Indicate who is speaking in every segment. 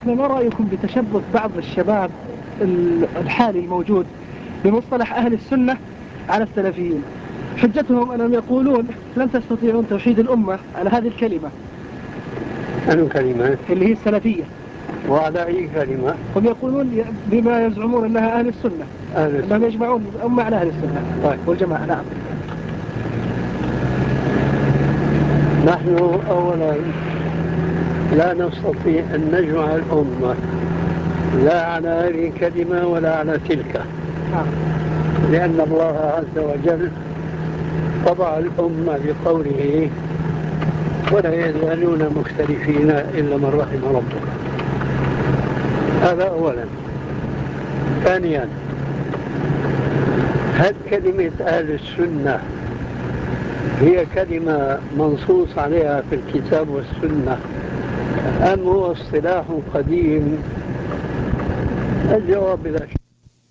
Speaker 1: ما رأيكم بتشبث بعض الشباب الحالي الموجود بمصطلح أهل السنة على السلفيين؟ حجتهم أنهم يقولون لن تستطيعون توحيد الأمة على هذه الكلمة.
Speaker 2: أنه كلمة
Speaker 1: اللي هي السلفية.
Speaker 2: وعلى أي كلمة؟
Speaker 1: هم يقولون بما يزعمون أنها أهل السنة، أنهم يجمعون الأمة على أهل السنة والجماعة. نعم.
Speaker 2: نحن أولا لا نستطيع أن نجمع الأمة لا على هذه الكلمة ولا على تلك، لأن الله عز وجل طبع الأمة بقوله ولا يزالون مختلفين إلا من رحم ربك. هذا أولا. ثانيا، هل كلمة أهل السنة هي كلمة منصوص عليها في الكتاب والسنة أم هو اصطلاح قديم؟ الجواب لا شك.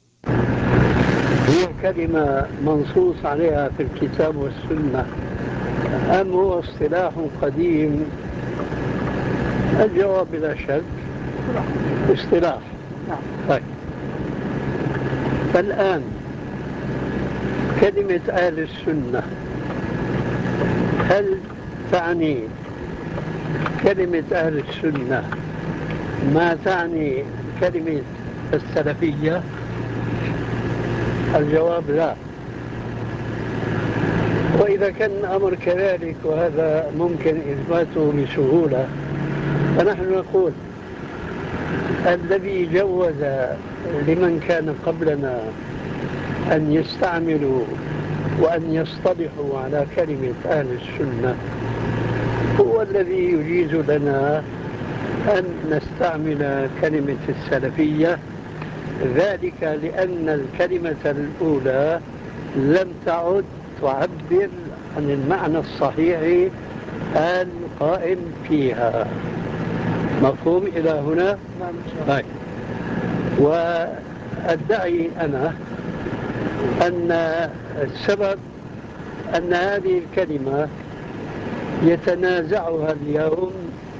Speaker 2: هي كلمة منصوص عليها في الكتاب والسنة أم هو اصطلاح قديم؟ الجواب لا شك اصطلاح. طيب، فالآن كلمة أهل السنة هل تعني كلمة أهل السنة ما تعني كلمة السلفية؟ الجواب لا. وإذا كان الأمر كذلك وهذا ممكن إثباته بسهولة، فنحن نقول الذي جوز لمن كان قبلنا أن يستعملوا وأن يصطلحوا على كلمة أهل السنة هو الذي يجيز لنا أن نستعمل كلمة السلفية، ذلك لأن الكلمة الأولى لم تعد تعبر عن المعنى الصحيح القائم فيها. مفهوم إلى هنا؟ طيب. وأدعي أنا أن السبب أن هذه الكلمة يتنازعها اليوم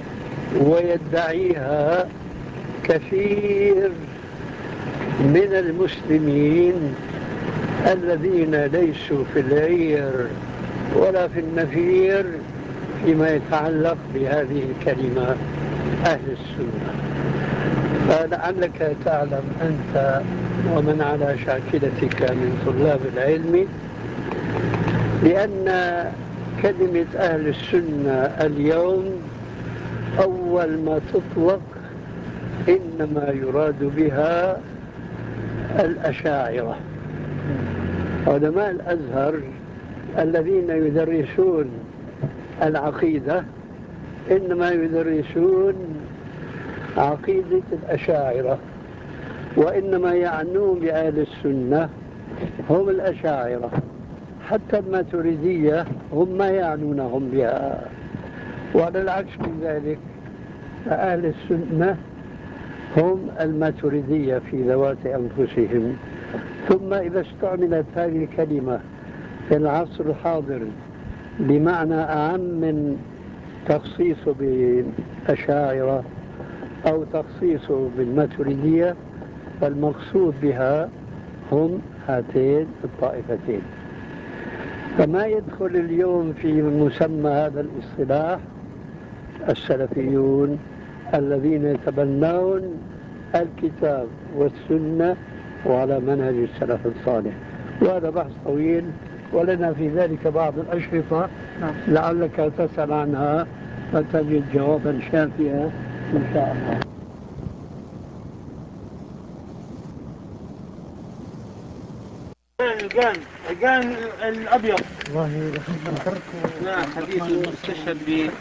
Speaker 2: ويدعيها كثير من المسلمين الذين ليسوا في العير ولا في النفير فيما يتعلق بهذه الكلمة أهل السنة. فلعلك تعلم أنت ومن على شاكلتك من طلاب العلم بأن كلمة أهل السنة اليوم أول ما تطلق إنما يراد بها الأشاعرة. علماء الأزهر الذين يدرسون العقيدة إنما يدرسون عقيدة الأشاعرة، وإنما يعنون بأهل السنة هم الأشاعرة. حتى الماتريدية هم ما يعنونهم بها. وعلى العكس من ذلك فأهل السنة هم الماتريدية في ذوات أنفسهم. ثم إذا استعملت هذه الكلمة في العصر الحاضر بمعنى أعم من تخصيصه بالأشاعرة أو تخصيصه بالماتريدية، فالمقصود بها هم هاتين الطائفتين. فما يدخل اليوم في مسمى هذا الاصطلاح السلفيون الذين يتبنون الكتاب والسنة وعلى منهج السلف الصالح. وهذا بحث طويل ولنا في ذلك بعض الأشرطة لعلك تسأل عنها فتجد جوابا شافيا إن شاء الله.
Speaker 1: القان الأبيض
Speaker 2: والله
Speaker 1: حديث مستشهد